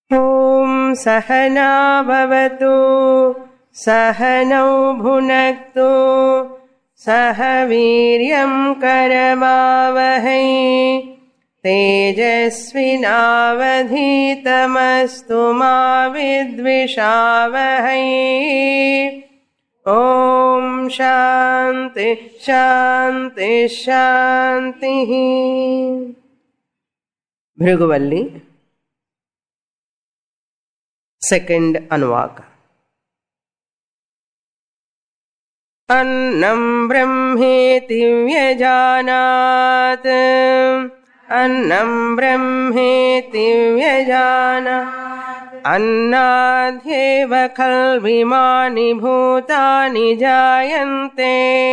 ॐ सहना भवतु सहनौ भुनक्तु सह वीर्यं करवावहै तेजस्विनावधीतमस्तु मा विद्विषावहै। ॐ शान्ति शान्ति शान्तिः। भृगुवल्ली सेकंड अनुवाक। अन्नं ब्रह्मेति व्यजानात् अन्नं ब्रह्मेति व्यजानात् अन्नाद्येव खल्विमानि भूतानि जायन्ते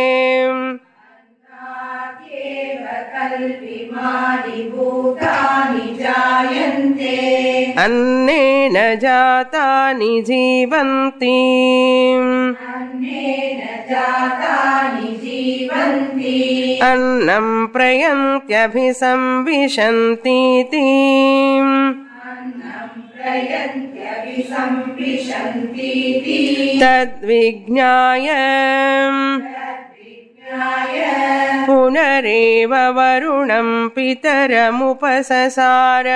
अन्नेन जातानि जीवन्ति अन्नं प्रयन्त्यभिसंविशन्तीति तद्विज्ञाय पुनरेव वरुणं पितरमुपससार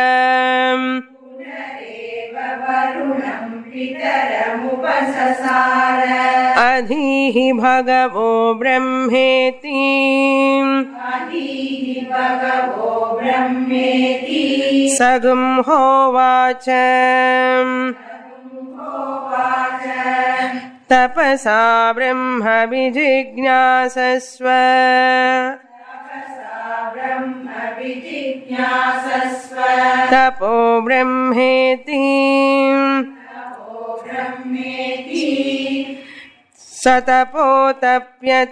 अधीहि भगवो ब्रह्मेति सगं होवाच तपसा ब्रह्म विजिज्ञासस्व तपो ब्रह्मेति सतपोतप्यत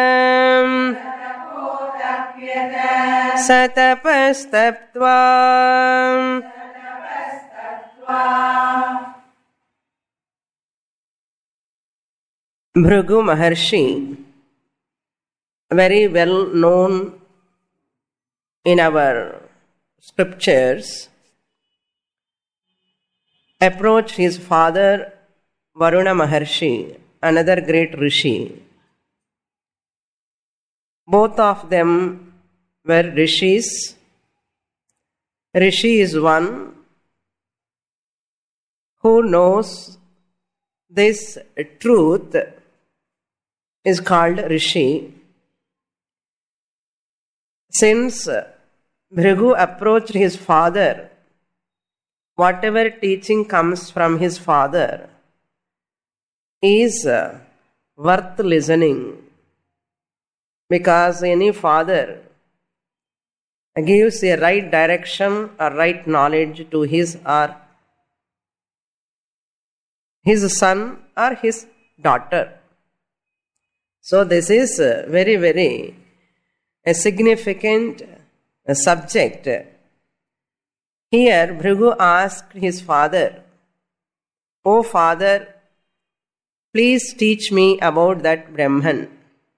सतपस्तप्त्वा Bhrigu Maharshi, very well known in our scriptures, approached his father Varuna Maharshi, another great rishi. Both of them were rishis. Rishi is one who knows this truth is called Rishi. Since Bhrigu approached his father, whatever teaching comes from his father is worth listening, because any father gives a right direction or right knowledge to his or his son or his daughter. So this is very, very a significant subject. Here Bhrigu asked his father, "O father, please teach me about that Brahman."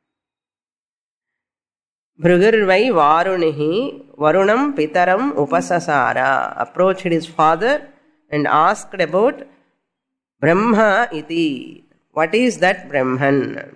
Bhrugurvai Varunihi Varunam Pitaram Upasasara approached his father and asked about Brahma iti. What is that Brahman?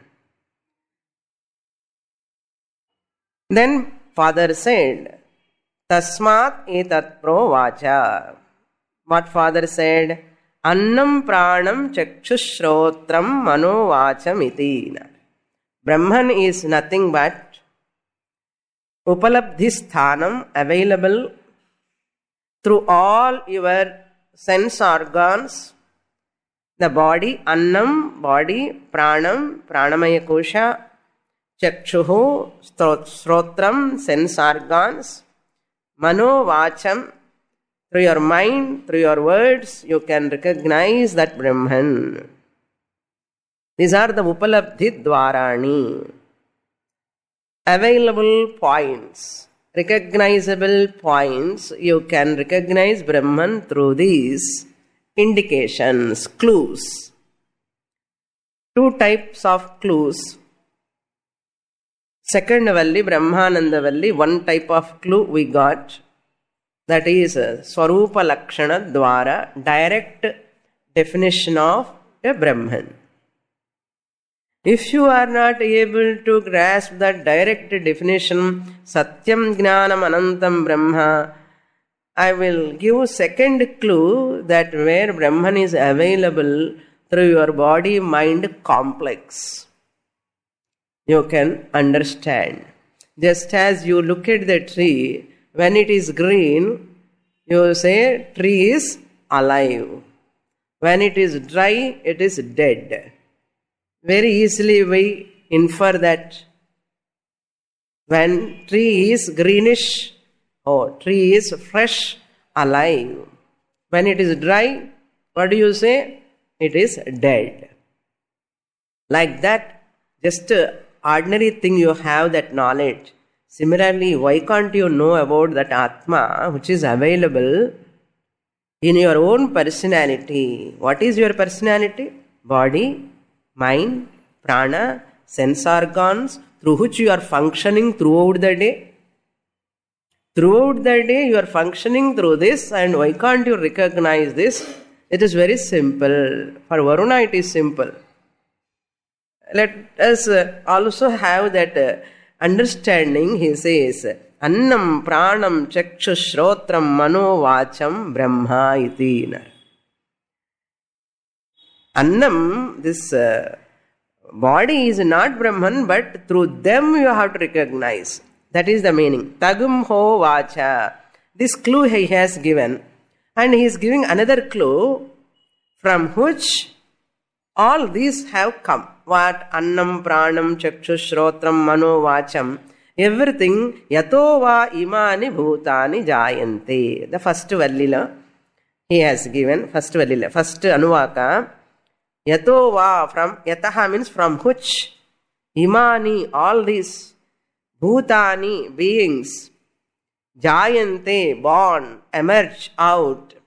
Then father said, Tasmat etat pro vacha. What father said? Annam pranam chakshushrotram mano vacham iti. Brahman is nothing but upalabdhi sthanam, available through all your sense organs. The body, annam, body, pranam, pranamaya kosha, chakshuhu, srotram, sense organs, mano vacham, through your mind, through your words, you can recognize that Brahman. These are the upalabdhi dvarani, available points, recognizable points. You can recognize Brahman through these indications, clues. Two types of clues. Second Valli, Brahmananda Valli, one type of clue we got. That is Swarupa Lakshana Dwara, direct definition of a Brahman. If you are not able to grasp that direct definition, Satyam Jnanam Anantam Brahma, I will give second clue that where Brahman is available through your body-mind complex. You can understand. Just as you look at the tree, when it is green, you say tree is alive. When it is dry, it is dead. Very easily we infer that when tree is greenish, tree is fresh, alive. When it is dry, what do you say? It is dead. Like that, just ordinary thing you have that knowledge. Similarly, why can't you know about that Atma which is available in your own personality? What is your personality? Body, mind, prana, sense organs through which you are functioning throughout the day. Throughout the day you are functioning through this, and why can't you recognize this? It is very simple. For Varuna it is simple. Let us also have that understanding. He says, Annam pranam chakshu shrotram mano vacham brahma iti. Annam, this body is not Brahman, but through them you have to recognize. That is the meaning. Tagum ho vacha. This clue he has given. And he is giving another clue from which all these have come. What? Annam, pranam, chakshu, shrotram, mano, vacham. Everything. Yato va imani bhutani jayante. The first valila he has given. First valila. First anuvaka. Yato va, from yataha means from which. Imani, all these. Bhutani, beings. Jayante, born, emerge out.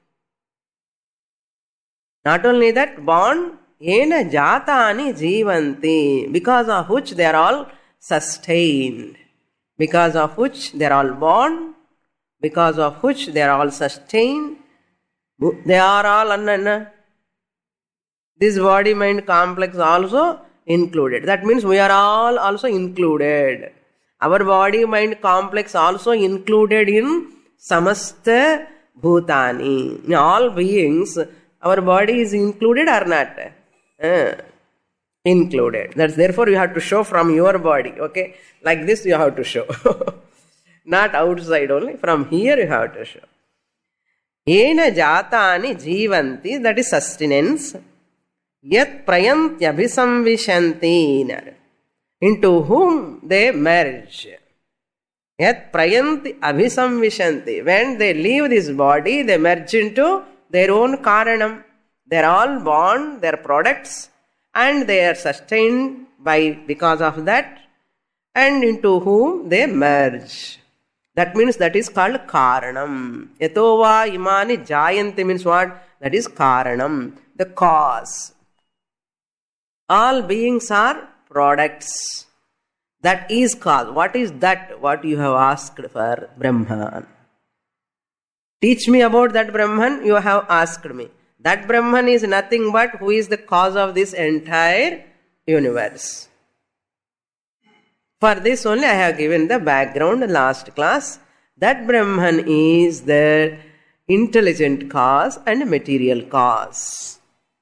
Not only that, born, yena jatani jivanti, because of which they are all sustained. Because of which they are all born, because of which they are all sustained. They are all anna. This body-mind complex also included. That means we are all also included. Our body-mind complex also included in samasta bhutani. In all beings, our body is included or not? Included. That's therefore you have to show from your body. Okay, like this you have to show. Not outside only. From here you have to show. Ena jatani jivanti, that is sustenance. Yat prayanti abhisamvishanti, into whom they merge. Yat prayanti abhisamvishanti. When they leave this body, they merge into their own karanam. They are all born, they are products, and they are sustained because of that, and into whom they merge. That means that is called karanam. Yatova imani jayanti means what? That is karanam, the cause. All beings are products. That is cause. What is that? What you have asked for Brahman. Teach me about that Brahman, you have asked me. That Brahman is nothing but who is the cause of this entire universe. For this only I have given the background last class. That Brahman is the intelligent cause and material cause.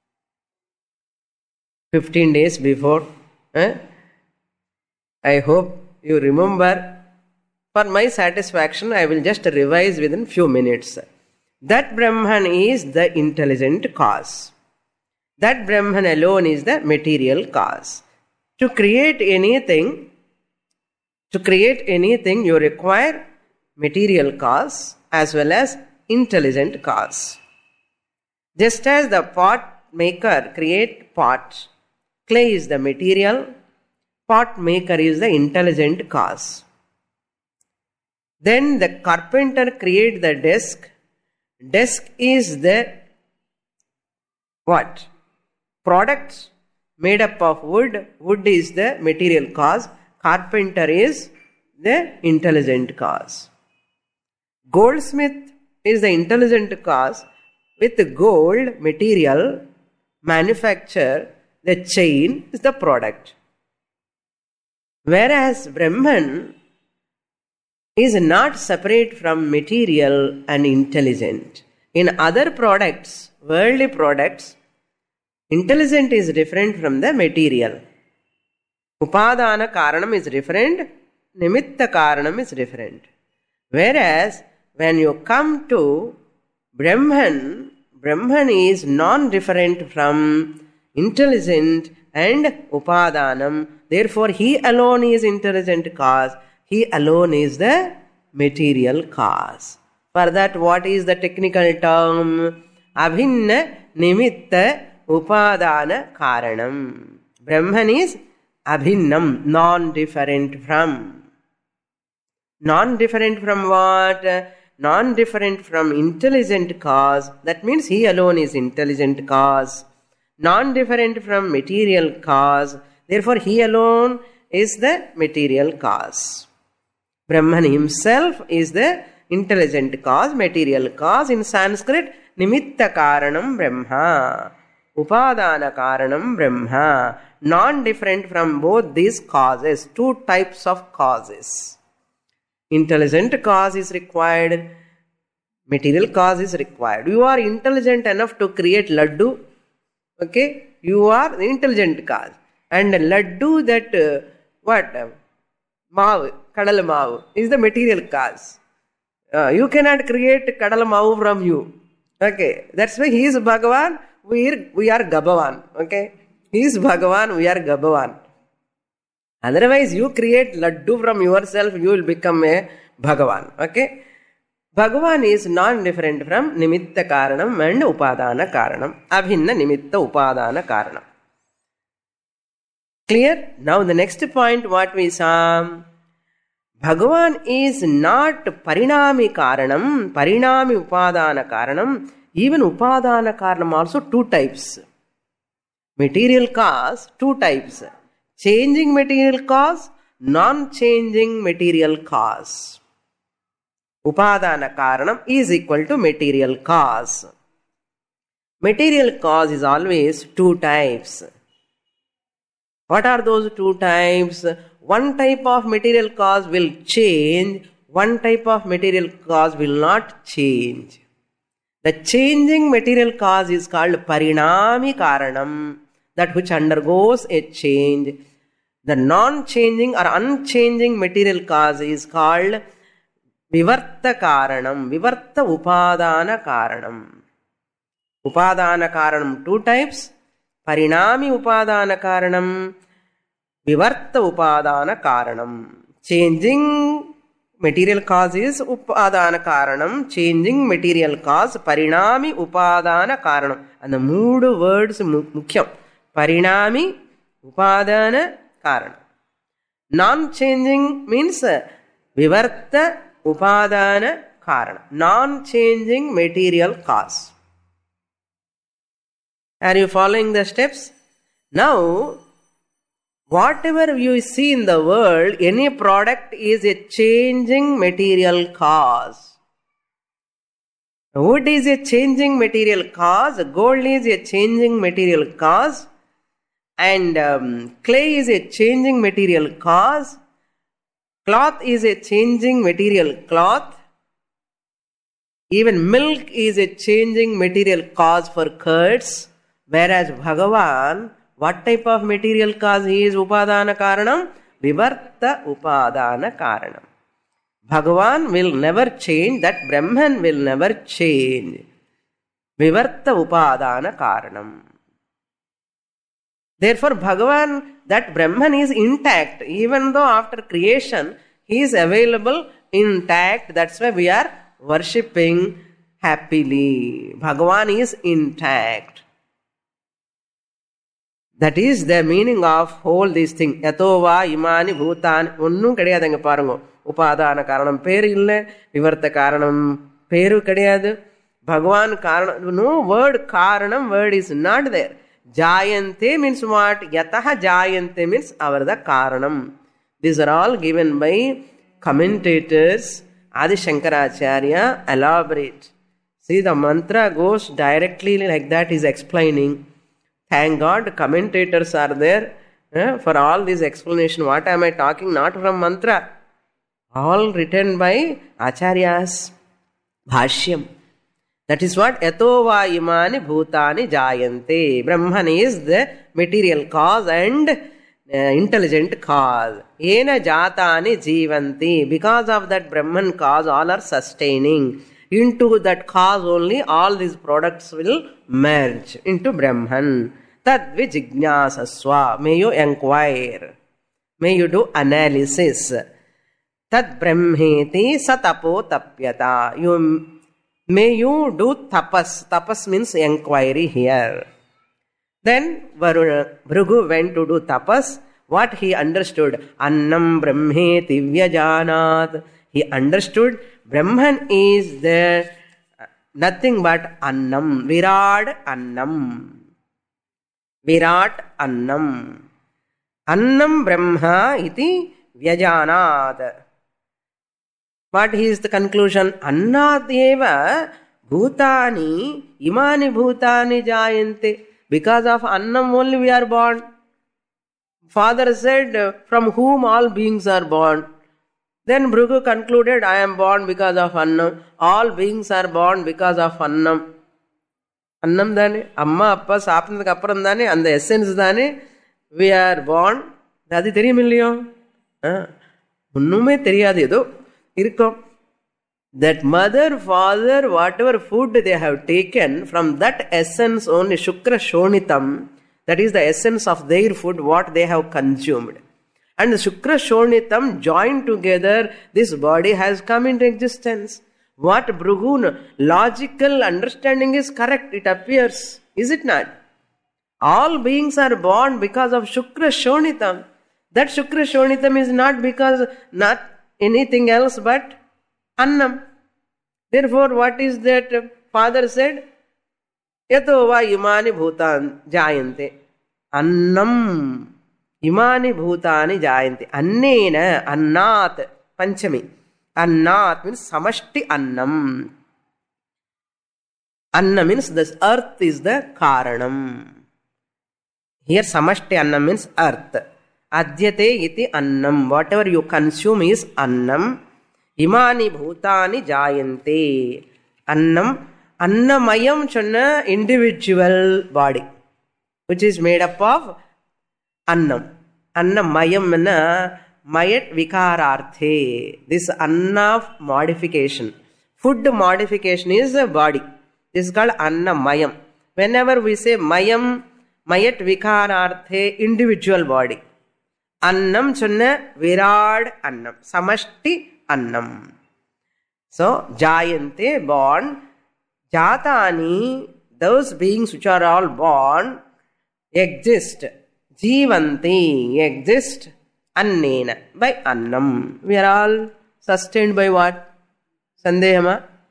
15 days before, I hope you remember. For my satisfaction, I will just revise within few minutes. That Brahman is the intelligent cause. That Brahman alone is the material cause. To create anything, you require material cause as well as intelligent cause. Just as the pot maker creates pot, clay is the material, pot maker is the intelligent cause. Then the carpenter creates the desk. Desk is the what? Product made up of wood. Wood is the material cause. Carpenter is the intelligent cause. Goldsmith is the intelligent cause. With gold material manufacture, the chain is the product. Whereas Brahman is not separate from material and intelligent. In other products, worldly products, intelligent is different from the material. Upadana karanam is different, nimitta karanam is different. Whereas when you come to Brahman, Brahman is non-different from intelligent and upadanam. Therefore, he alone is intelligent cause. He alone is the material cause. For that, what is the technical term? Abhinna nimitta upadana karanam. Brahman is abhinnam, non-different from. Non-different from what? Non-different from intelligent cause. That means he alone is intelligent cause. Non-different from material cause. Therefore, he alone is the material cause. Brahman himself is the intelligent cause, material cause. In Sanskrit, nimitta karanam Brahma. Upadana karanam Brahma. Non-different from both these causes. Two types of causes. Intelligent cause is required. Material cause is required. You are intelligent enough to create laddu. Okay? You are the intelligent cause. And laddu that, Maavu, kadal maavu, is the material cause. You cannot create kadal maavu from you. Okay? That's why he is Bhagavan, we are Gabavan. Okay? He is Bhagavan, we are Gabavan. Otherwise, you create laddu from yourself, you will become a Bhagavan. Okay? Bhagavan is non-different from nimitta karanam and upadana karanam. Abhinna nimitta upadana karanam. Clear? Now the next point what we saw. Bhagavan is not parinami karanam, parinami upadana karanam. Even upadana karanam also two types. Material cause, two types. Changing material cause, non-changing material cause. Upadana karanam is equal to material cause. Material cause is always two types. What are those two types? One type of material cause will change, one type of material cause will not change. The changing material cause is called parinami karanam, that which undergoes a change. The non-changing or unchanging material cause is called vivarta karanam, vivarta upadana karanam. Upadana karanam two types. Parinami upadana karanam, vivarta upadana karanam. Changing material cause is upadana karanam, changing material cause parinami upadana karanam. And the moodu words mukhyam. Parinami upadana karanam. Non-changing means vivarta upadana karanam. Non-changing material cause. Are you following the steps? Now, whatever you see in the world, any product is a changing material cause. Wood is a changing material cause, gold is a changing material cause, and clay is a changing material cause, cloth is a changing material cloth, even milk is a changing material cause for curds. Whereas Bhagavan, what type of material cause he is? Upadana karanam, vivarta upadana karanam. Bhagavan will never change, that Brahman will never change. Vivarta upadana karanam. Therefore, Bhagavan, that Brahman is intact. Even though after creation, he is available intact. That's why we are worshipping happily. Bhagavan is intact. That is the meaning of whole this thing. Yatova imani bhutani. Onnum kediyadanga parungo. Upadana karanam peru illa, vivarta karanam peru kediyadu. Bhagavan karanam, no word karanam, word is not there. Jayante means what? Yataha jayante means avarda karanam. These are all given by commentators. Adi Shankaracharya elaborate. See, the mantra goes directly like that, is explaining. Thank God commentators are there for all this explanation. What am I talking? Not from mantra. All written by Acharyas. Bhashyam. That is what Yatova imani bhutani jayante. Brahman is the material cause and intelligent cause. Ena jatani jivanti. Because of that Brahman cause, all are sustaining. Into that cause only, all these products will merge into Brahman. Tad vijijñāsasva. May you inquire. May you do analysis. Tad brahmeti satapo tapyata. May you do tapas. Tapas means inquiry here. Then Bhrigu went to do tapas. What he understood? Annam brahmeti vyajanat. He understood Brahman is there, nothing but Annam. Virat Annam. Virat Annam. Annam Brahma iti vyajanat. What is the conclusion? Annat eva bhutani imani bhutani jayante. Because of Annam only we are born. Father said, from whom all beings are born. Then Bhrigu concluded, I am born because of Annam. All beings are born because of Annam. Annam dane, Amma Appa சாப்பிட்டதுக்கு அப்புறம் தானே அந்த essence தானே we are born. அது தெரியும் இல்லையோ? ஒண்ணுமே தெரியாது, ஏதோ இருக்கும். That mother, father, whatever food they have taken, from that essence only, Shukra Shonitam, that is the essence of their food, what they have consumed. And the Shukra Shonitam joined together, this body has come into existence. What Bhrigu logical understanding is correct, it appears, is it not? All beings are born because of Shukra Shonitam. That Shukra Shonitam is not because, not anything else but Annam. Therefore, what is that father said? Yato va imani bhutan jayante. Annam. Imani bhutani jayanti. Annena, annat, panchami. Annat means samashti annam. Anna means this earth is the karanam. Here samashti annam means earth. Adyate iti annam. Whatever you consume is annam. Imani bhutani jayante. Annam. Annamayam chonna individual body, which is made up of Annam. Annamayam na mayat vikararthe. This anna modification. Food modification is a body. This is called annamayam. Whenever we say mayam, mayat vikararthe, individual body. Annam chunna virad annam. Samashti annam. So, jayante, born. Jatani, those beings which are all born, exist. Jivanti, exist. Annena, by annam. We are all sustained by what? Sandehama?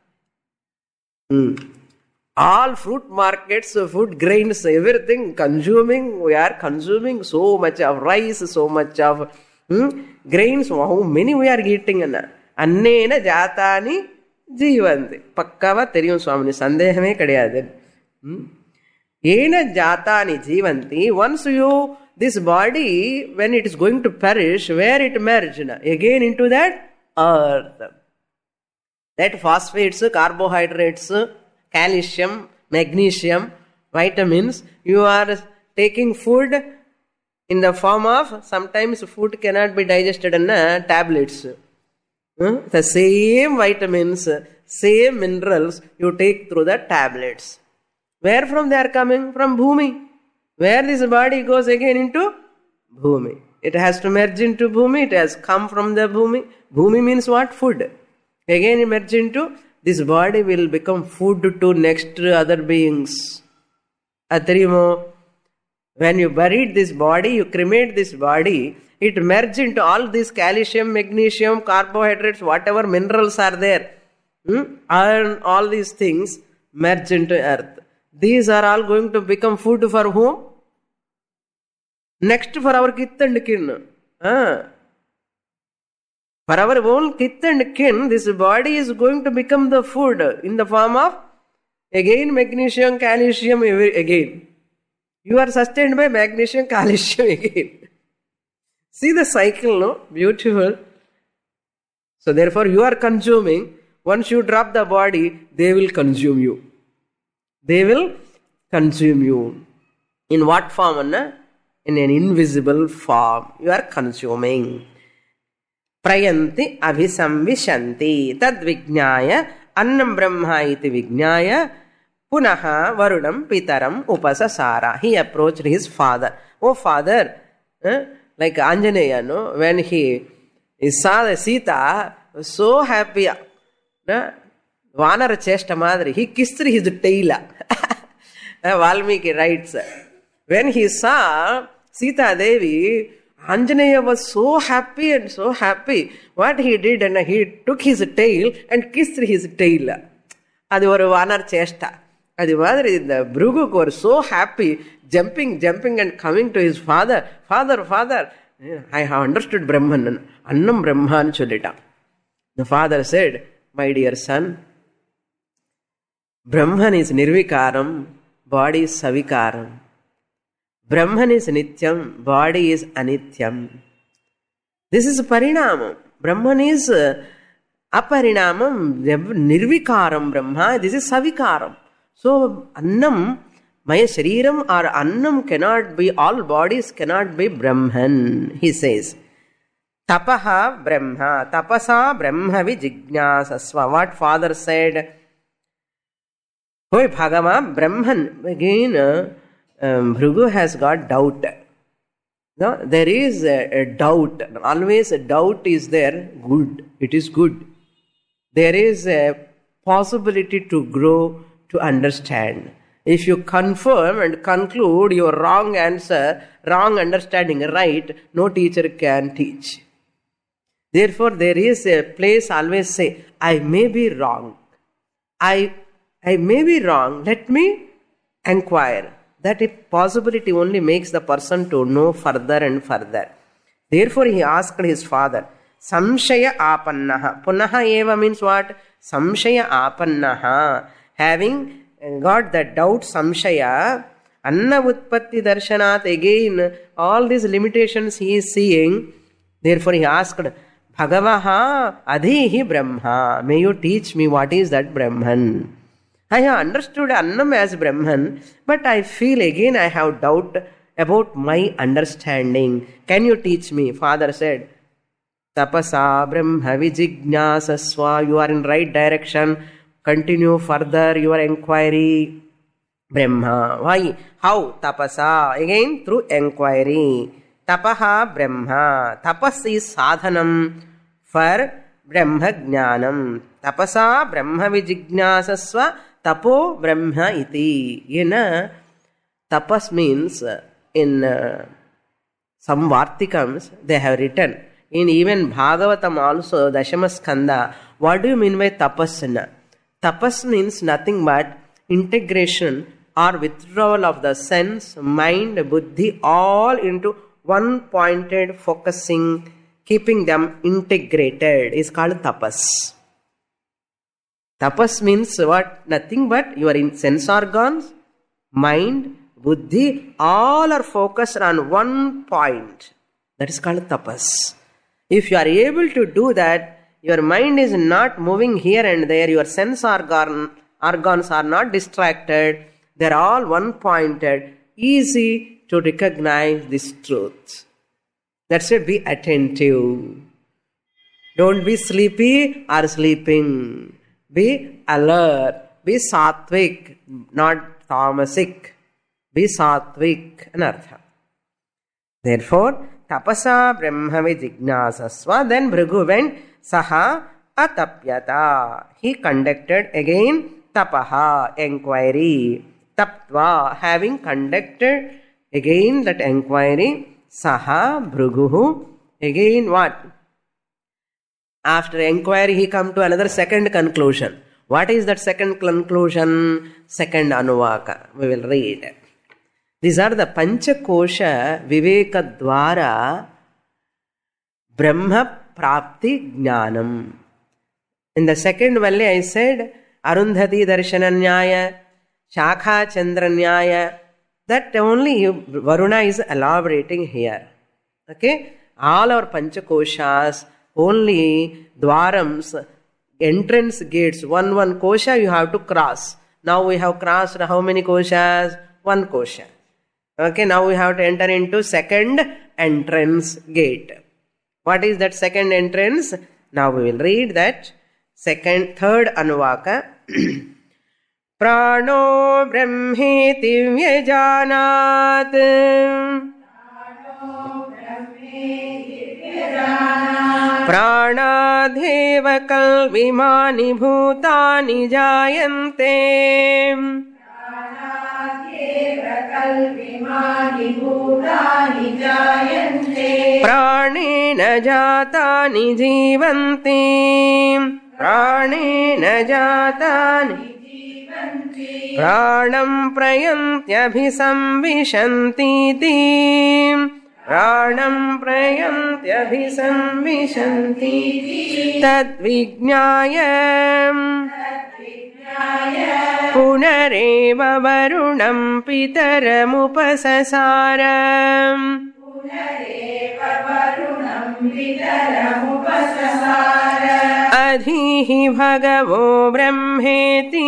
All fruit markets, food grains, everything consuming, we are consuming so much of rice, so much of grains, how many we are eating. Annena jatani jivanti. Pakkava theriyum Swamini, sandehame kadiyadu. Ena jatani jivanti. Once you, this body, when it is going to perish, where it merged? Again into that earth. That phosphates, carbohydrates, calcium, magnesium, vitamins, you are taking food in the form of, sometimes food cannot be digested in tablets. The same vitamins, same minerals you take through the tablets. Where from they are coming? From Bhumi. Where this body goes again into Bhumi. It has to merge into Bhumi. It has come from the Bhumi. Bhumi means what? Food. Again it merge into, this body will become food to next other beings. Atrimo. When you buried this body, you cremate this body, it merges into all these calcium, magnesium, carbohydrates, whatever minerals are there. Iron, all these things merge into earth. These are all going to become food for whom? Next for our kith and kin. For our own kith and kin, this body is going to become the food in the form of Again magnesium, calcium again. You are sustained by magnesium, calcium again. See the cycle, no? Beautiful. So therefore you are consuming. Once you drop the body, they will consume you. They will consume you. In what form, Anna? In an invisible form. You are consuming. Prayanti abhisamvishanti tad vijnaya annam brahma iti vijnaya punaha varunam pitaram upasasara. He approached his father. Oh father, like Anjaneya, no? When he saw the Sita, was so happy. Vanara chesta madri. He kissed his tail. Valmiki writes. When he saw Sita Devi, Anjaneya was so happy and so happy. What he did, and he took his tail and kissed his tail. Adi oru Vanar chesta. Adi madri, the Bhrigu were so happy, jumping and coming to his father. Father, I have understood Brahman. Annam Brahman cholita. The father said, my dear son, Brahman is nirvikaram, body is savikaram. Brahman is nityam, body is anityam. This is parinamam. Brahman is aparinamam, nirvikaram Brahma. This is savikaram. So, annam, maya shariram or annam cannot be, all bodies cannot be Brahman, he says. Tapaha Brahma, tapasa Brahma vijgnasasva. What father said? Hoy Bhagama, Brahman. Again, Bhrigu has got doubt. No, there is a doubt. Always a doubt is there. Good. It is good. There is a possibility to grow, to understand. If you confirm and conclude your wrong answer, wrong understanding right, no teacher can teach. Therefore, there is a place always say, I may be wrong. I may be wrong. Let me inquire. That possibility only makes the person to know further and further. Therefore, he asked his father, Samshaya apannaha. Punaha eva means what? Samshaya apannaha. Having got the doubt, samshaya, anna utpatti darshanat, again, all these limitations he is seeing. Therefore, he asked, Bhagavaha adhihi Brahma. May you teach me what is that Brahman? I have understood Annam as Brahman, but I feel again I have doubt about my understanding. Can you teach me? Father said, Tapasa Brahma vijgnasasva. You are in right direction. Continue further your inquiry. Brahma. Why? How? Tapasa. Again through inquiry. Tapaha Brahma. Tapas is sadhanam for Brahma jnanam. Tapasa Brahma vijgnasasva. Tapo Brahma iti. Tapas means in some Vartikams they have written. In even Bhagavatam also, Dashama Skanda, what do you mean by tapasana? Tapas means nothing but integration or withdrawal of the sense, mind, buddhi, all into one pointed focusing, keeping them integrated is called tapas. Tapas means what? Nothing but your sense organs, mind, buddhi, all are focused on one point. That is called tapas. If you are able to do that, your mind is not moving here and there, your sense organs are not distracted, they are all one pointed, easy to recognize this truth. That's why be attentive. Don't be sleepy or sleeping. Be alert. Be sattvic, not tamasic. Be sattvic, anartha. Therefore, tapasa brahma vijgnasasva. Then Bhrigu went, saha atapyata. He conducted again tapaha, inquiry. Taptva, having conducted again that inquiry, saha Bhriguhu. Again what? After inquiry, he come to another second conclusion. What is that second conclusion? Second Anuvaka. We will read. These are the Panchakosha Viveka Dwara Brahma Prapti Jnanam. In the second valley, I said Arundhati Darshana Nyaya, Shakha Chandranyaya, that only Varuna is elaborating here. Okay? All our Panchakoshas, only Dwarams, entrance gates, one kosha you have to cross. Now we have crossed how many koshas? One kosha. Okay, now we have to enter into second entrance gate. What is that second entrance? Now we will read that third Anuvaka. Prano brahmeti vyajanat Pranadheva kalvimani bhutani jayante Pranena jatani jivanti Pranena jatani Pranam prayantyabhisamvishanti Pranam prayantyabhisamvishanti Tadvijñāyam Punareva varunam pitaramupasasaram Adhihi bhagavo brahmeti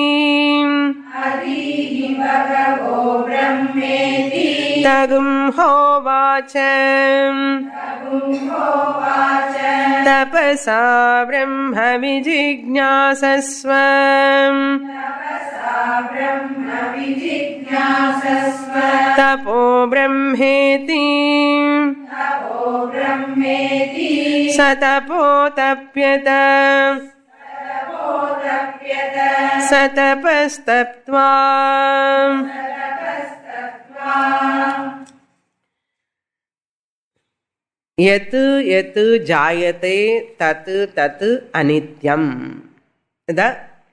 Tagum hovacham Tapasa brahma vijignyasasvam Tapo brahmeti Satapo tapyata Satapastaptva Yatu yatu jayate tatu tatu anityam. The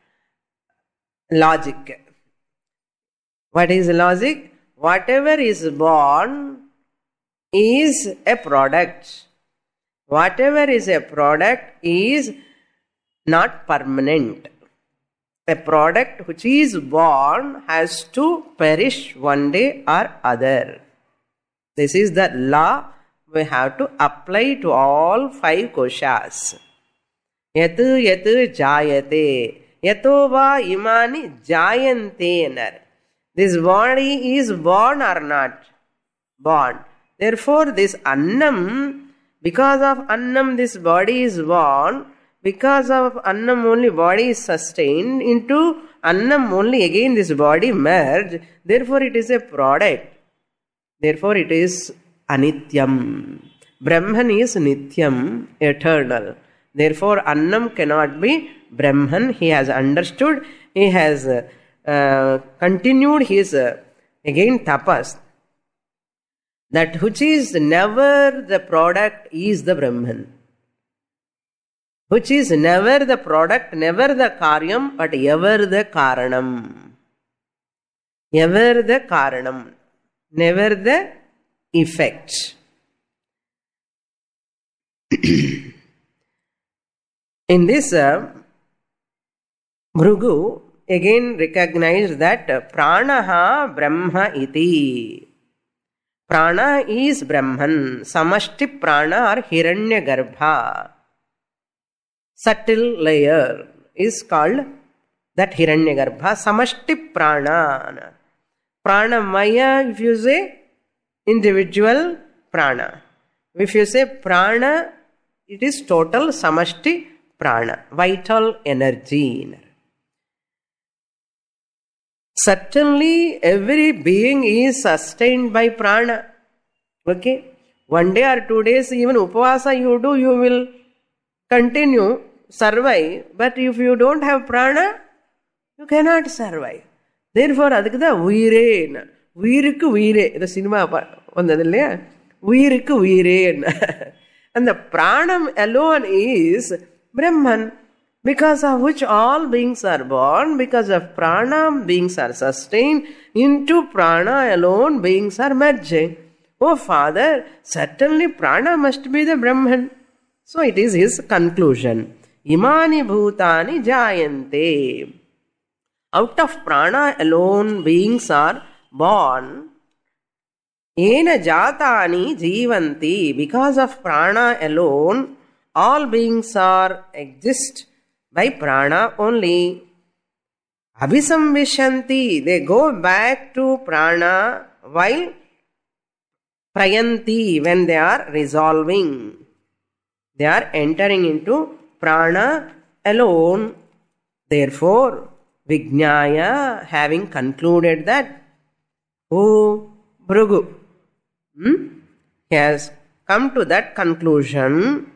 logic. What is logic? Whatever is born is a product. Whatever is a product is not permanent. A product which is born has to perish one day or other. This is the law we have to apply to all 5 koshas. Yatu yatu jayate. Yato va imani jayante. This body is born or not? Born. Therefore, this annam, because of annam this body is born, because of annam only body is sustained, into annam only again this body merged, therefore it is a product. Therefore it is anityam. Brahman is nityam, eternal. Therefore annam cannot be Brahman. He has understood, he has continued his again tapas. That which is never the product is the Brahman. Which is never the product, never the karyam, but ever the karanam. Ever the karanam, never the effect. In this, Bhrigu again recognized that pranaha brahma iti. Prana is Brahman. Samashti prana or Hiranyagarbha. Subtle layer is called that Hiranyagarbha. Samashti prana. Pranamaya, if you say individual prana. If you say prana, it is total Samashti prana. Vital energy. Certainly, every being is sustained by prana. Okay? One day or 2 days, even upavasa you do, you will continue, survive. But if you don't have prana, you cannot survive. Therefore, adukada uire. Uirukku uire. The cinema vandadillaya. Uirukku uire. And the pranam alone is Brahman. Because of which all beings are born, because of prana beings are sustained, into prana alone beings are merging. Oh Father, certainly prana must be the Brahman. So it is his conclusion. Imani bhutani jayante. Out of prana alone beings are born. Ena jatani jivanti. Because of prana alone, all beings exist by prana only. Abhisamvishanti. They go back to prana while prayanti, when they are resolving. They are entering into prana alone. Therefore, Vijnaya, having concluded that, Bhrigu, he has come to that conclusion.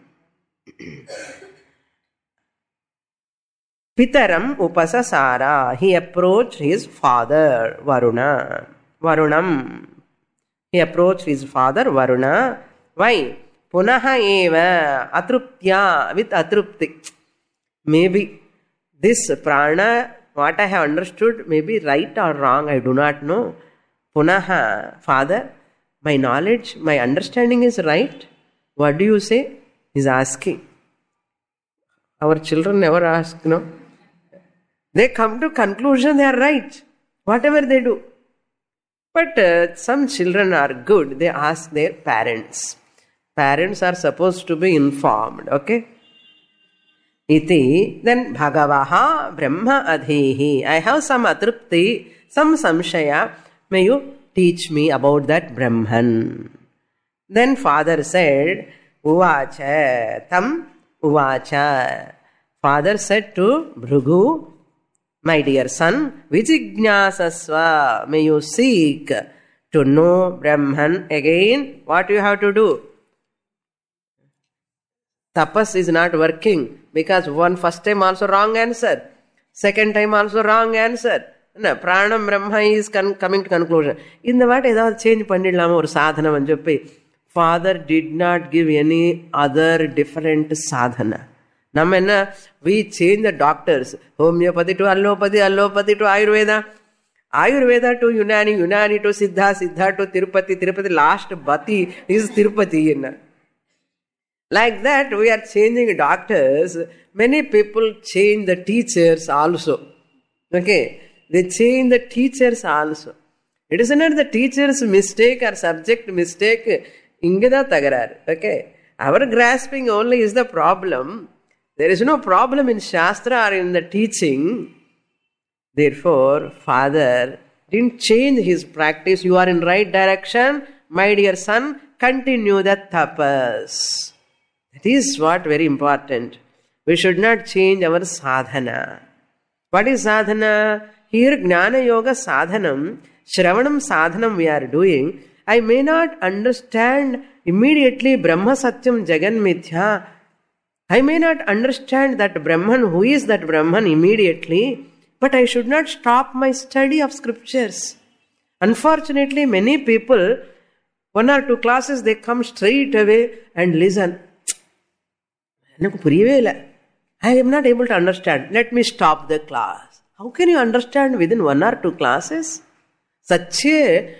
Pitaram upasasara. He approached his father, Varunam. He approached his father, Varuna. Why? Punaha eva atruptya, with atrupti. Maybe this prana, what I have understood, may be right or wrong, I do not know. Punaha, father, my knowledge, my understanding is right. What do you say? He is asking. Our children never ask, no? They come to conclusion they are right, whatever they do. But some children are good. They ask their parents. Parents are supposed to be informed, okay? Iti, then Bhagavaha Brahma Adhihi. I have some atrupti, some samshaya. May you teach me about that Brahman. Then father said, Uvacha, tam uvacha. Father said to Bhrigu, my dear son, Vijijñāsasva. May you seek to know Brahman again. What you have to do? Tapas is not working because first time also wrong answer, second time also wrong answer. No, Pranam Brahma is coming to conclusion. In the what is change pannidalama or sadhana anjeppi. Father did not give any other different sadhana. We change the doctors. Homeopathy to allopathy, allopathy to Ayurveda, Ayurveda to Unani, Unani to Siddha, Siddha to Tirupati, Tirupati. Last Bati is Tirupati. Like that, we are changing doctors. Many people change the teachers also. Okay, they change the teachers also. It is not the teacher's mistake or subject mistake. Ingeda tagarar. Okay, our grasping only is the problem. There is no problem in Shastra or in the teaching. Therefore, father didn't change his practice. You are in right direction. My dear son, continue that tapas. That is what very important. We should not change our sadhana. What is sadhana? Here Jnana Yoga sadhanam, Shravanam sadhanam we are doing. I may not understand immediately Brahma Satyam Jagan Mithya. I may not understand that Brahman, who is that Brahman immediately, but I should not stop my study of scriptures. Unfortunately, many people, 1 or 2 classes, they come straight away and listen. I am not able to understand. Let me stop the class. How can you understand within 1 or 2 classes? Such a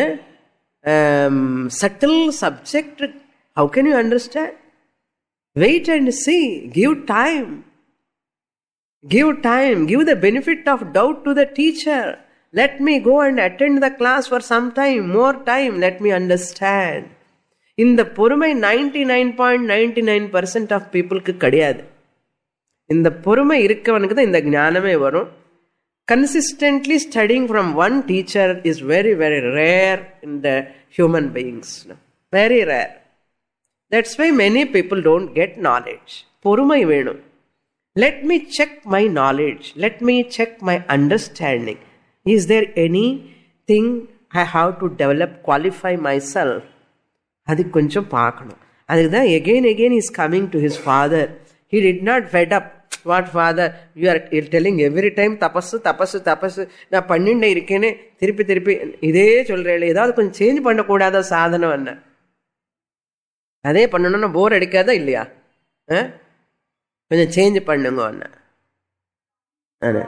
subtle subject, how can you understand? Wait and see. Give time. Give time. Give the benefit of doubt to the teacher. Let me go and attend the class for some time, more time. Let me understand. In the Porumai, 99.99% of people ku kadiyadu. In the Porumai irukkavanukku in the jnaname varum. Consistently studying from one teacher is very, very rare in the human beings. Very rare. That's why many people don't get knowledge. Porumai venu. Let me check my knowledge. Let me check my understanding. Is there anything I have to develop, qualify myself? Adi koncham paakano. Adikda again he is coming to his father. He did not fed up. What father? You are telling every time tapassu. Na panninde irukene thirupi ide solrele. Edavadhu konjam change panna koodadha sadhanam anna. Adhe pannanona bore adikadha illaya? Konjam change pannunga anna.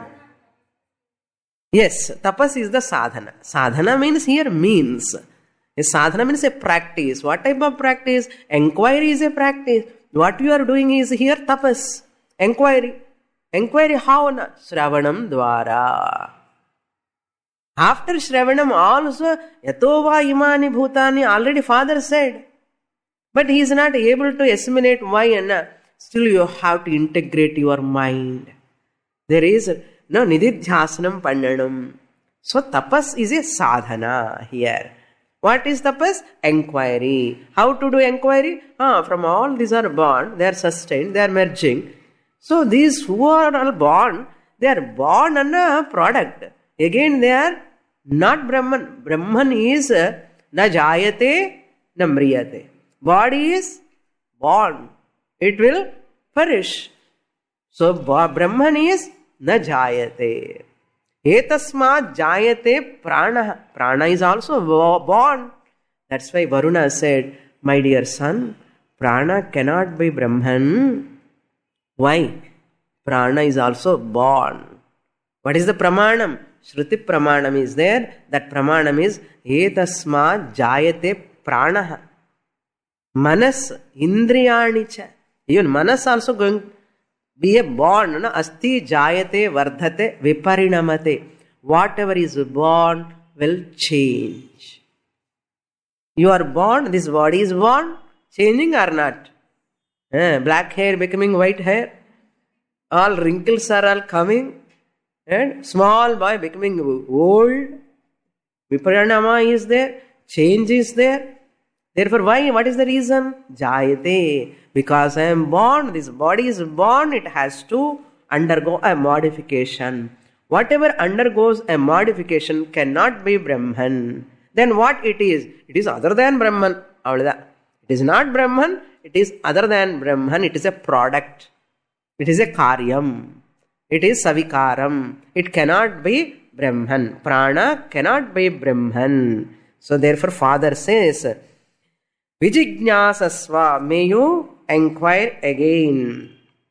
Yes, tapas is the sadhana. Sadhana means here means. A sadhana means a practice. What type of practice? Enquiry is a practice. What you are doing is here tapas. Enquiry. Inquiry how? Na? Shravanam dwara. After Shravanam also, Yatova imani bhutani, already Father said. But he is not able to assimilate why, and still you have to integrate your mind. There is no nididhyasanam pandanam. So tapas is a sadhana here. What is tapas? Enquiry. How to do enquiry? From all these are born, they are sustained, they are merging. So these who are all born, they are born on a product. Again they are not Brahman. Brahman is na jayate na mriyate. Body is born. It will perish. So Brahman is na jayate. Etasmat jayate prana. Prana is also born. That's why Varuna said, my dear son, prana cannot be Brahman. Why? Prana is also born. What is the pramanam? Shruti pramanam is there. That pramanam is etasmat jayate prana. Manas indriyanicha. Even manas also going to be a born. No? Asti jayate vardhate viparinamate. Whatever is born will change. You are born, this body is born, changing or not? Black hair becoming white hair. All wrinkles are all coming. And small boy becoming old. Viparinama is there. Change is there. Therefore, why? What is the reason? Jayate. Because I am born, this body is born, it has to undergo a modification. Whatever undergoes a modification cannot be Brahman. Then what it is? It is other than Brahman. It is not Brahman, it is other than Brahman. It is a product. It is a karyam. It is savikaram. It cannot be Brahman. Prana cannot be Brahman. So therefore Father says, Vijijñāsasva, may you inquire again.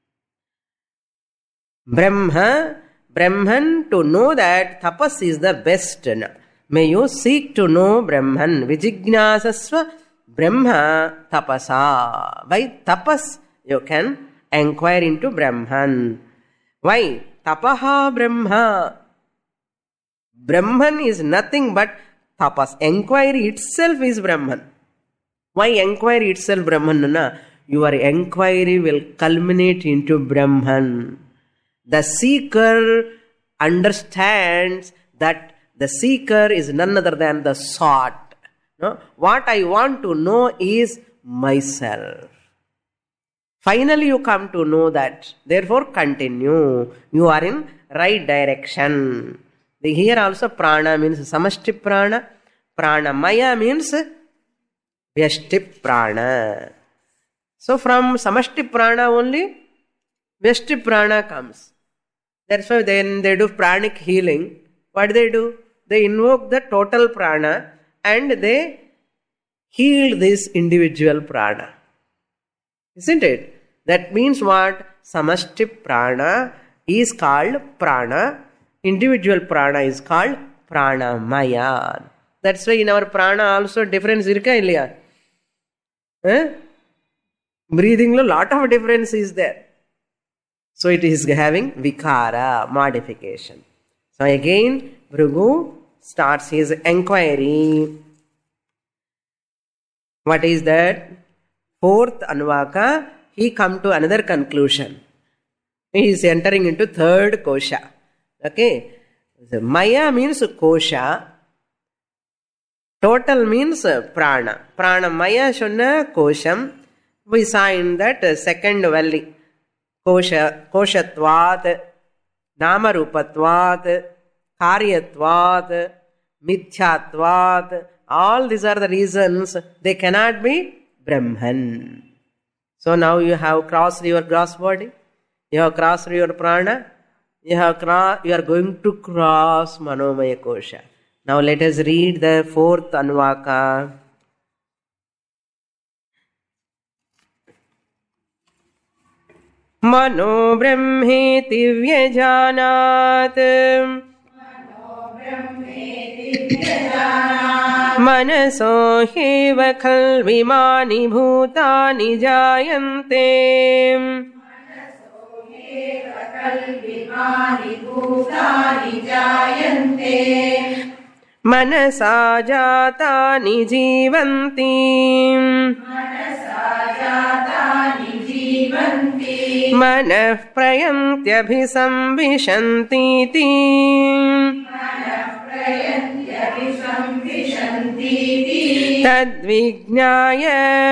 Brahman, to know that tapas is the best. May you seek to know Brahman. Vijijñāsasva Brahma tapasa. By tapas you can inquire into Brahman. Why? Tapaha Brahma. Brahman is nothing but tapas. Inquiry itself is Brahman. Why inquiry itself Brahman? Your inquiry will culminate into Brahman. The seeker understands that the seeker is none other than the sought. No? What I want to know is myself. Finally you come to know that. Therefore continue. You are in right direction. Here also prana means samashti prana. Pranamaya means vyashti prana. So from samashti prana only vyashti prana comes. That's why then they do pranic healing. What do? They invoke the total prana and they heal this individual prana. Isn't it? That means what? Samashti prana is called prana. Individual prana is called pranamaya. That's why in our prana also difference irka illaya. Breathing lo lot of difference is there. So it is having vikara, modification. So again Bhrigu starts his inquiry. What is that? Fourth Anvaka, he come to another conclusion. He is entering into third kosha. Okay. So Maya means kosha. Total means prana. Prana Maya shunna kosham. We saw in that second valley. Koshatvat, Namarupatvat, Karyatvat, Mithyatvat. All these are the reasons they cannot be Brahman. So now you have crossed your gross body. You have crossed your prana. You are going to cross Manomaya Kosha. Now let us read the fourth Anvaka. Mano Brahmeti Vyajanat Manaso heva khalvimani bhutani jayante मनसा जातानि जीवन्ति मनः प्रयन्त्यभिसंविशन्तीति तद्विज्ञाय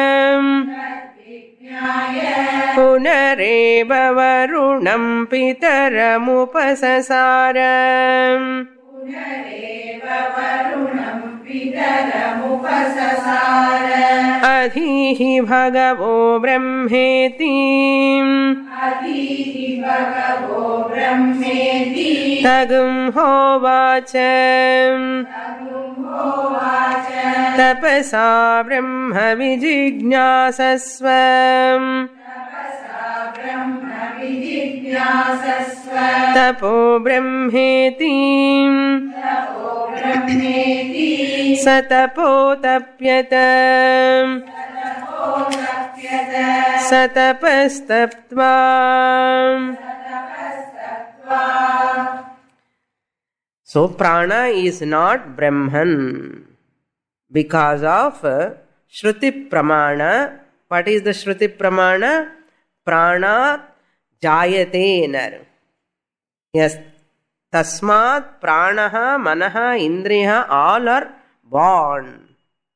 पुनरेव वरुणं पितरमुपससार अधीहि भगवो ब्रह्मेति तगुं होवाच तपसा ब्रह्म विजिज्ञासस्व तपो ब्रह्मेति स तपोतप्यत स तपस्तप्त्वा So prana is not Brahman because of Shruti Pramana. What is the Shruti Pramana? Prana jayate nar. Yes. Tasmat pranaha, manaha, indriya all are born.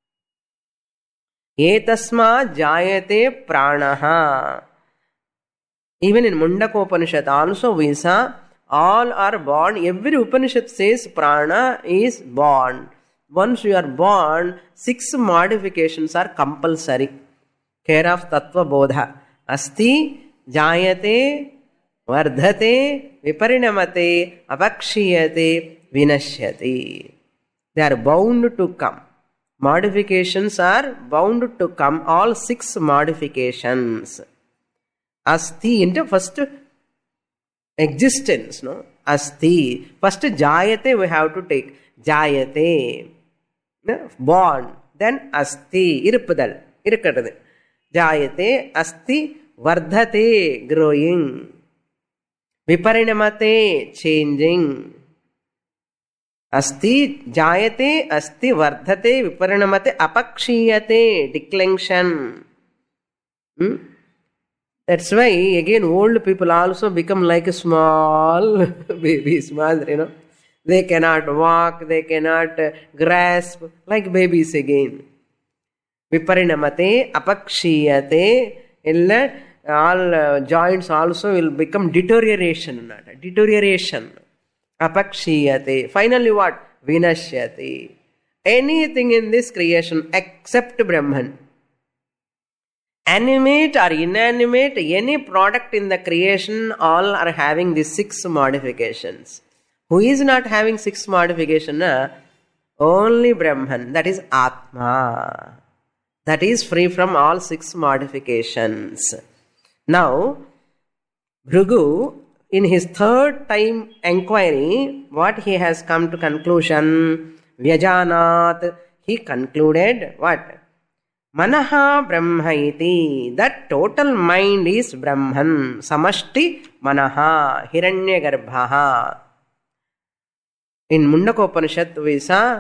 Etasmat jayate pranaha. Even in Mundaka Upanishad also we saw all are born. Every Upanishad says prana is born. Once you are born, 6 modifications are compulsory. Care of Tattva Bodha. Asti, Jayate, Vardhate, Viparinamate, Apakshiyate, Vinashyate. They are bound to come. Modifications are bound to come. All 6 modifications. Asti into first existence, no? Asti. First Jayate we have to take. Jayate. Born. Then Asti. Irupudal. Irukatadu. Jayate. Asti. Vardhate. Growing. Viparinamate. Changing. Asti. Jayate. Asti. Vardhate. Viparinamate. Apakshiyate. Declension. That's why, again, old people also become like a small babies, They cannot walk, they cannot grasp, like babies again. Viparinamate, apakshiyate, all joints also will become deterioration. Apakshiyate. Finally what? Vinashyate. Anything in this creation except Brahman. Animate or inanimate, any product in the creation, all are having these 6 modifications. Who is not having 6 modifications? Only Brahman, that is Atma. That is free from all 6 modifications. Now, Bhrigu, in his 3rd time inquiry, what he has come to conclusion? Vyajanat, he concluded what? Manaha Brahma iti. That total mind is Brahman. Samashti Manaha. Hiranyagarbhaha. In Mundaka Upanishad we saw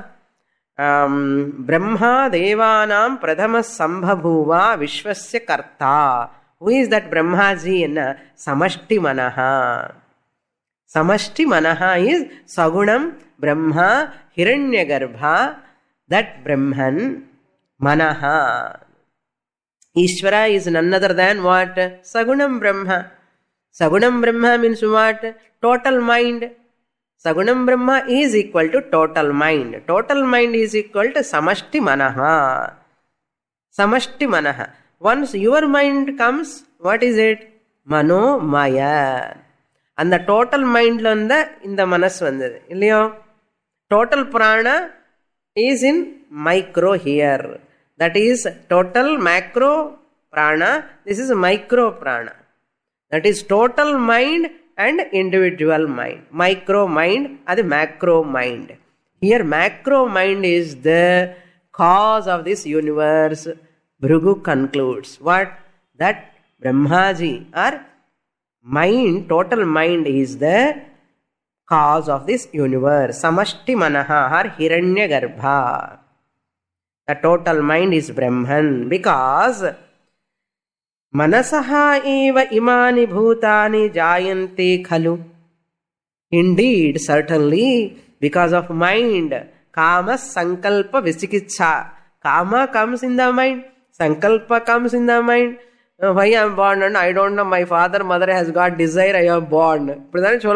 Brahma Devanam Pradhama Sambhabhuva Vishwasya Karta. Who is that Brahmaji? Samashti Manaha. Samashti Manaha is Sagunam Brahma Hiranyagarbha. That Brahman Manaha. Ishvara is none other than what? Sagunam Brahma. Sagunam Brahma means what? Total mind. Sagunam Brahma is equal to total mind. Total mind is equal to Samashti Manaha. Samashti Manaha. Once your mind comes, what is it? Mano Maya. And the total mind in the manas vandadu. Illaya? Total prana is in micro here. That is total macro prana. This is micro prana. That is total mind and individual mind. Micro mind and macro mind. Here macro mind is the cause of this universe. Bhrigu concludes what? That Brahmaji or Mind, total mind is the cause of this universe. Samashti manaha or hiranya garbha. The total mind is Brahman, because manasaha eva imani bhutani jayante khalu. Indeed, certainly, because of mind, kama sankalpa visikitsa. Kama comes in the mind, sankalpa comes in the mind. Why I am born and I don't know, my father, mother has got desire, I am born.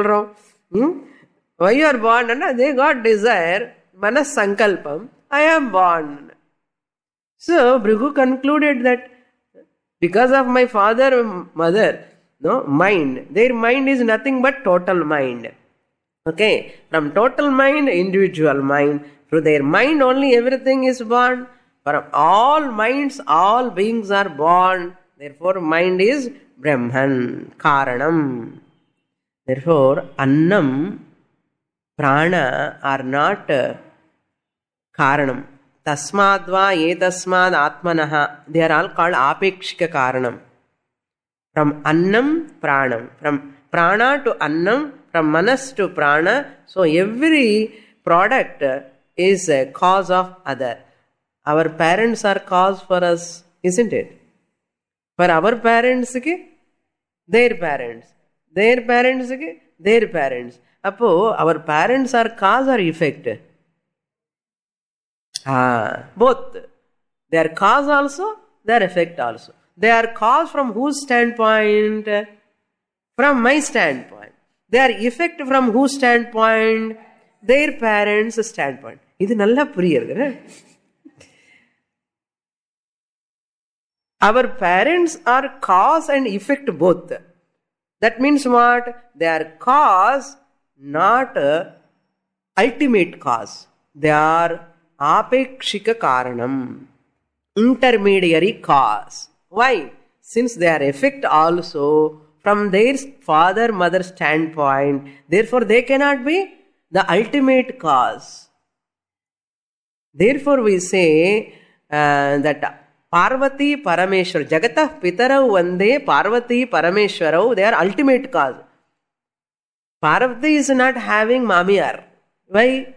Why you are born and they got desire, manas sankalpam, I am born. So, Bhrigu concluded that because of my father, mother, mind, their mind is nothing but total mind. Okay, from total mind, individual mind, through their mind only everything is born. From all minds, all beings are born. Therefore, mind is Brahman, Karanam. Therefore, Annam, Prana are not Karanam. Tasmadva, Etasmad, Atmanaha, they are all called Apekshika Karanam. From Annam, Pranam. From Prana to Annam, from Manas to Prana. So, every product is a cause of other. Our parents are cause for us, isn't it? For our parents, their parents. Their parents, their parents. Appo, our parents are cause or effect? Both. They are cause also, they are effect also. They are cause from whose standpoint? From my standpoint. They are effect from whose standpoint? Their parents' standpoint. This is nalla puriyirudhu. Our parents are cause and effect both. That means what? They are cause, not ultimate cause. They are apekshika karanam, intermediary cause. Why? Since they are effect also from their father, mother standpoint, therefore they cannot be the ultimate cause. Therefore we say that Parvati Parameshwar, Jagatah Pitarau Vande Parvati Parameshwarau, they are ultimate cause. Parvati is not having mamiyar. Why?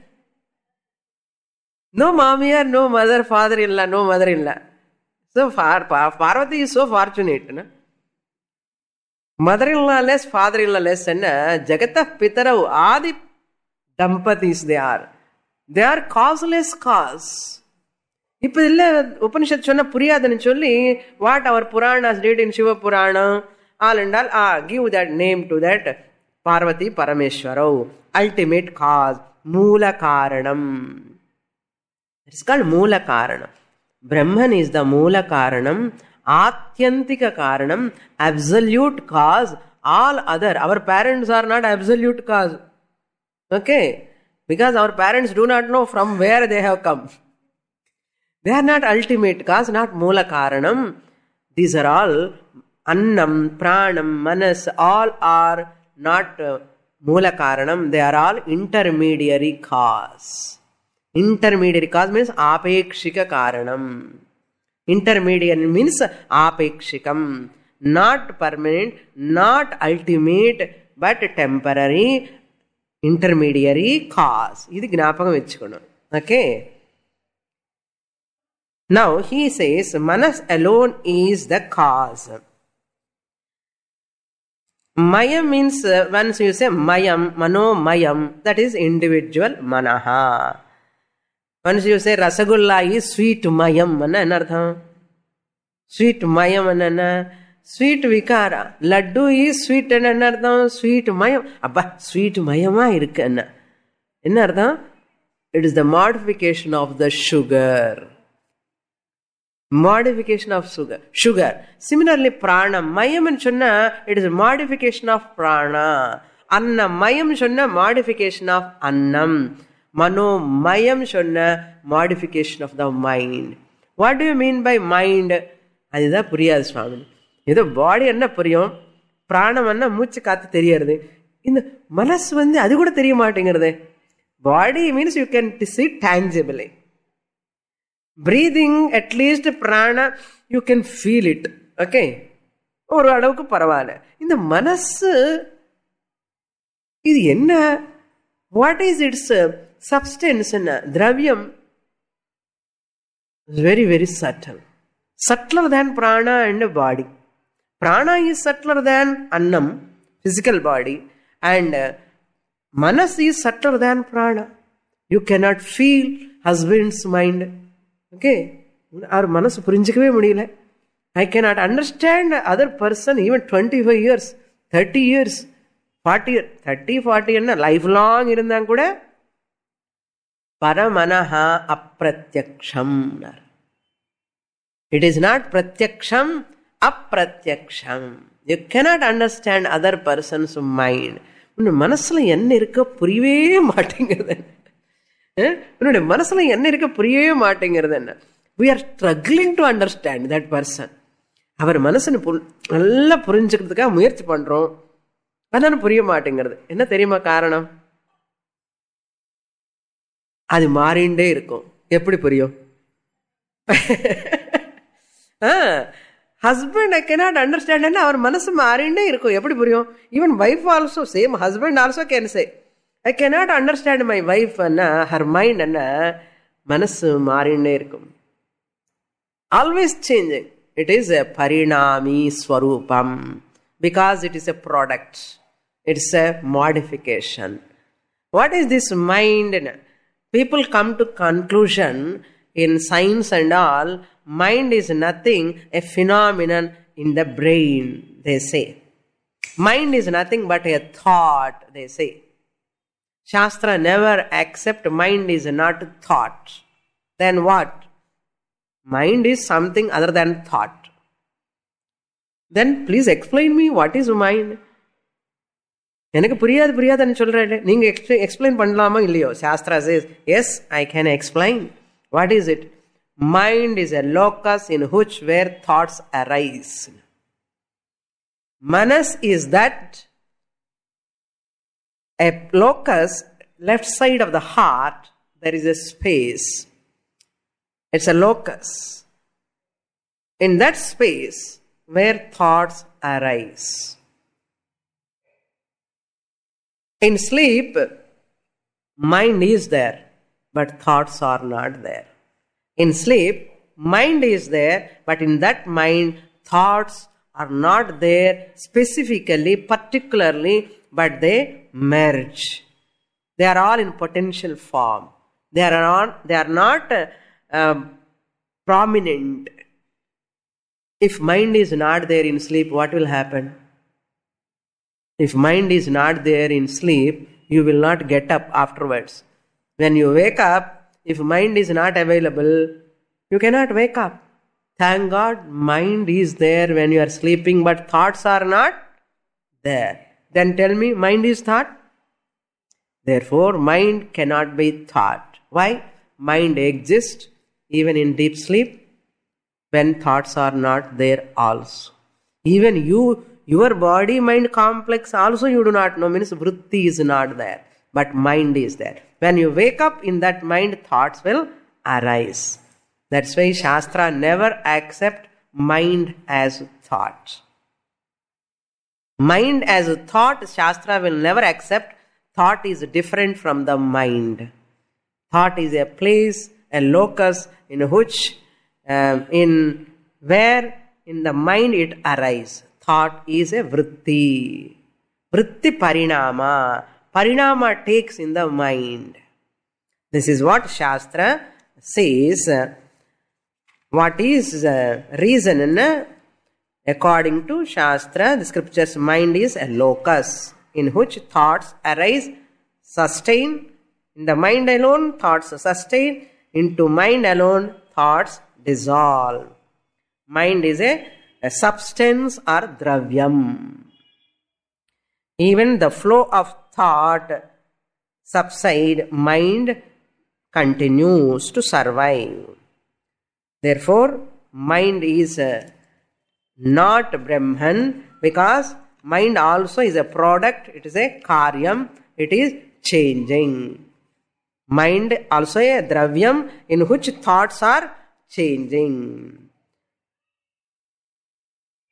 No mamiyar, no mother, father-in-law, no mother-in-law. So Parvati is so fortunate. No? Mother-in-law less, father-in-law less, and Jagatah Pitarau, Adi Dampatis they are. They are causeless cause. இப்போ இல்லை உபனிஷத் சொன்ன புரியாதுன்னு சொல்லி what our Puranas did in Shiva Purana, all and all, give that name to that Parvati Parameshwarau, ultimate cause, Moola Karanam. It's called Moola Karanam. Brahman is the Moola Karanam, Atyantika Karanam, absolute cause. All other, our parents are not absolute cause. Okay? Because our parents do not know from where they have come. They are not ultimate cause, not Moola Karanam. These are all Annam, Pranam, Manas, all are not Moola Karanam. They are all intermediary cause. Intermediary cause means Apekshika Karanam. Intermediary means Apekshikam. Not permanent, not ultimate, but temporary, intermediary cause. This is gnapakam vechukonu. Okay? Now he says Manas alone is the cause. Mayam means once you say Mayam, Mano Mayam, that is individual Manaha. Once you say Rasagulla is sweet Mayam, anartham. Sweet Mayam anana. Sweet Vikara. Laddu is sweet and anartham. Sweet Mayam. Abba, sweet Mayama irukana. Enartham? It is the modification of the sugar. Modification of sugar. Similarly, prana. Mayam and shunna, it is a modification of prana. Anna mayam shunna, modification of annam. Mano mayam shunna, modification of the mind. What do you mean by mind? Adida Puriyas family. This body anna puriyam, pranam anna much kaathu theriyarudhu. In the manas vande adu kuda theriya maatengirudhu. Body means you can see tangibly. Breathing, at least prana, you can feel it. Okay? ஒரு அளவுக்கு பரவாயில்ல. இந்த மனசு இது என்ன, what is its substance, திரவியம், very very subtle, subtler than prana and body. Prana is subtler than annam, physical body, and manas is subtler than prana. You cannot feel husband's mind. Okay, our manas purinjikave mudiyala. I cannot understand other person even 25 years, 30 years, 40 years, 30, 40 enna lifelong irundhaan kuda paramanaha aprathyaksham. It is not pratyaksham, aprathyaksham. You cannot understand other person's mind. உன்னுடைய மனசுல என்ன இருக்க புரியவே மாட்டேங்கிறது. உன்னுடைய மனசுல என்ன இருக்க புரியவே மாட்டேங்கிறது என்ன. We are struggling to understand that person. அவர் மனசு நல்லா புரிஞ்சுக்கிறதுக்காக முயற்சி பண்றோம், அதனால புரிய மாட்டேங்கிறது. என்ன தெரியுமா காரணம்? அது மாறிண்டே இருக்கும். எப்படி புரியும்? ஹஸ்பண்ட் ஐ கேனாட் அண்டர்ஸ்டாண்ட், அவர் மனசு மாறிண்டே இருக்கும். எப்படி புரியும்? Even wife also same. Husband also can say I cannot understand my wife, her mind மனசு மாறிண்டே இருக்கும். Always changing. It is a parinami swarupam because it is a product. It's a modification. What is this mind? People come to conclusion in science and all, mind is nothing, a phenomenon in the brain, they say. Mind is nothing but a thought, they say. Shastra never accept mind is not thought. Then what? Mind is something other than thought. Then please explain me what is mind. எனக்கு புரியாதுன்னு சொல்றேன். நீங்க explain பண்ணலாமா இல்லையோ? Sastra says, yes, I can explain. What is it? Mind is a locus in which where thoughts arise. Manas is that a locus, left side of the heart, there is a space. It's a locus. In that space where thoughts arise. In sleep, mind is there, but thoughts are not there. In sleep, mind is there, but in that mind, thoughts are not there specifically, particularly, but they merge. They are all in potential form. They are not prominent. If mind is not there in sleep, what will happen? If mind is not there in sleep, you will not get up afterwards. When you wake up, if mind is not available, you cannot wake up. Thank God, mind is there when you are sleeping, but thoughts are not there. Then tell me, mind is thought? Therefore, mind cannot be thought. Why? Mind exists even in deep sleep when thoughts are not there also. Even your body mind complex also you do not know, means vritti is not there, but mind is there. When you wake up, in that mind thoughts will arise. That's why Shastra never accept mind as thought. Mind as a thought, Shastra will never accept. Thought is different from the mind. Thought is a place, a locus in which, in the mind it arises. Thought is a vritti. Vritti parinama. Parinama takes in the mind. This is what Shastra says. What is the reason? According to Shastra, the scriptures, mind is a locus in which thoughts arise, sustain. In the mind alone, thoughts sustain. Into mind alone, thoughts dissolve. Mind is a substance or dravyam. Even the flow of thought subside, mind continues to survive. Therefore, mind is not Brahman, because mind also is a product, it is a karyam, it is changing. Mind also a dravyam in which thoughts are changing.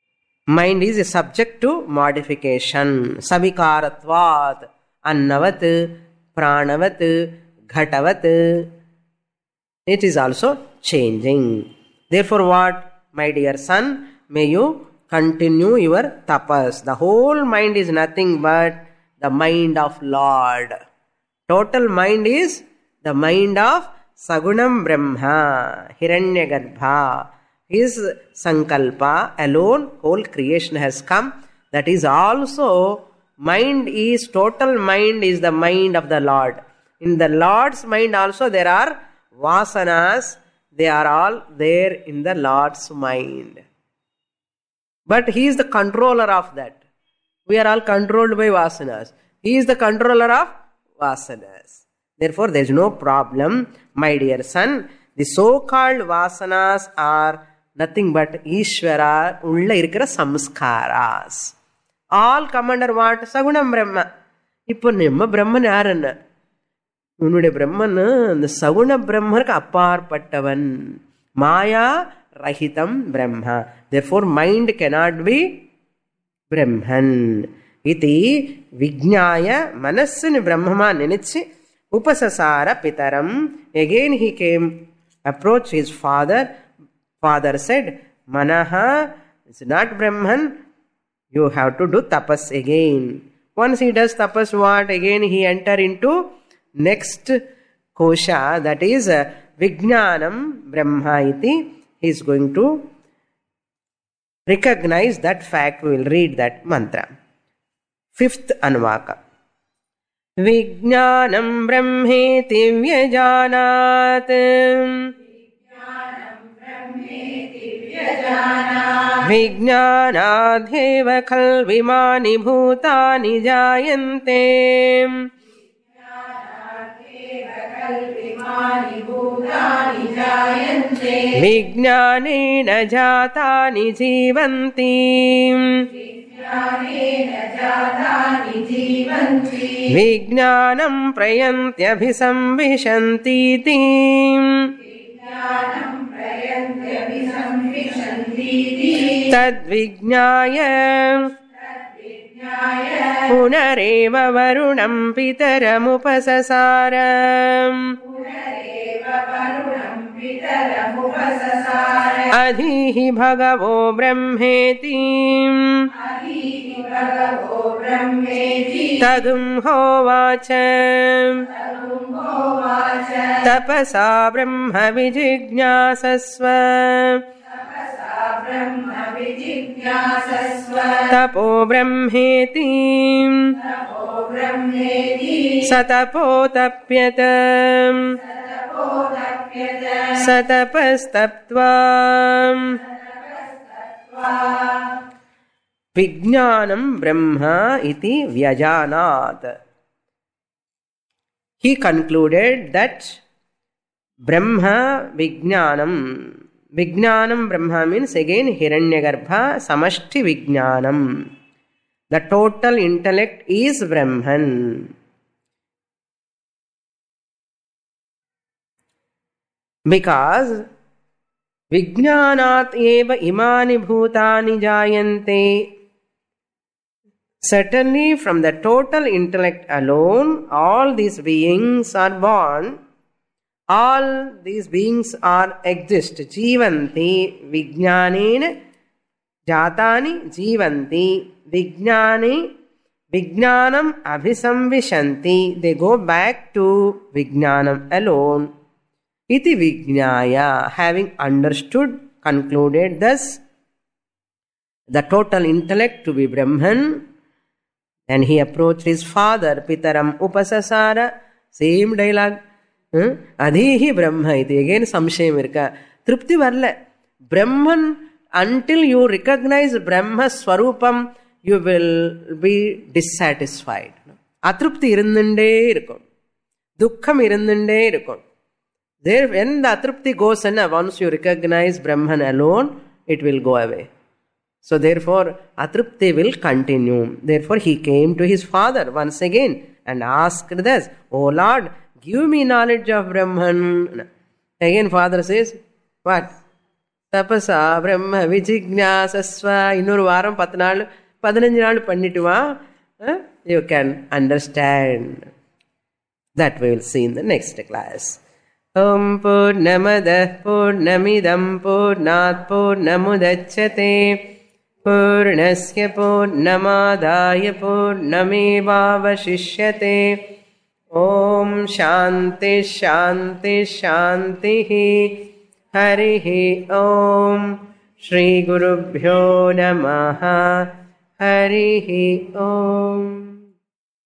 Mind is subject to modification. Savikaratvat, annavat, pranavat, ghatavat. It is also changing. Therefore what, my dear son, may you continue your tapas. The whole mind is nothing but the mind of Lord. Total mind is the mind of Sagunam Brahma, Hiranyagarbha. His sankalpa alone, whole creation has come. That is also, mind is, total mind is the mind of the Lord. In the Lord's mind also there are vasanas. They are all there in the Lord's mind. But He is the controller of that. We are all controlled by vasanas. He is the controller of vasanas. Therefore, there is no problem, my dear son. The so-called vasanas are nothing but Ishvara, ulla irukira samskaras. All come under what? Sagunam Brahma. Ippo nimma Brahman yaranna? Unnude Brahman, the Saguna Brahmarku apparpattavan. Maya Rahitam Brahma. Therefore, mind cannot be Brahman. Iti Vijnaya Manasini Brahmama Ninichi Upasasara Pitaram. Again he came, approached his father. Father said, Manaha is not Brahman. You have to do tapas again. Once he does tapas, what? Again he enter into next kosha, that is Vijnanam Brahma iti. He is going to recognize that fact. We will read that mantra. Fifth Anvaka. Vijnanam Brahmeti Vyajanat. Vijnanadheva khalvimani bhutani jayante. Vijnanena jatani jivanti. Vijnanam prayantyabhisamvishanti. Tadvijnaya punareva varunam pitaramupasasara. Adhihi bhagavo brahmeti. Tadum hovacha. Tapasa brahma vijijñāsasva. Tapo brahmeti. Satapo tapyata. Satapastaptva. Vijnanam Brahma iti Vyajanat. He concluded that Brahma Vijnanam. Vijnanam Brahma means again Hiranyagarbha Samashti Vijnanam. The total intellect is Brahman. Because Vijnanat eva imani bhutani jayante. Certainly from the total intellect alone, all these beings are born. All these beings are exist. Jivanti vijnanena jatani jivanti. Vijnani vijnanam abhisamvishanti. They go back to vijnanam alone. Iti vijnaya, having understood, concluded thus the total intellect to be Brahman, and he approached his father, Pitaram Upasasara, same dialogue. Adhihi Brahma iti. Again samshayam irka. Trupti varla. Brahman, until you recognize Brahma Swarupam, you will be dissatisfied. Atrupti irundunde irukum. Dukkham irundunde irukum. There, when the atrupti goes in, once you recognize Brahman alone, it will go away. So therefore, atrupti will continue. Therefore, he came to his father once again and asked this, O Lord, give me knowledge of Brahman. Again, father says, what? தபசா பிரம்ம விஜிக்ஞாசஸ்வ. இன்னொரு வாரம் 10 நாள் 15 நாள் பண்ணிட்டு வா. You can understand. That we will see in the next class. Om Purnamadah Purnamidam Purnat Purnamudachyate Purnasya Purnamadaya Purnamevavashishyate. Om Shanti Shanti Shantihi. Harihi Om. Shri Gurubhyo Namaha. Harihi Om.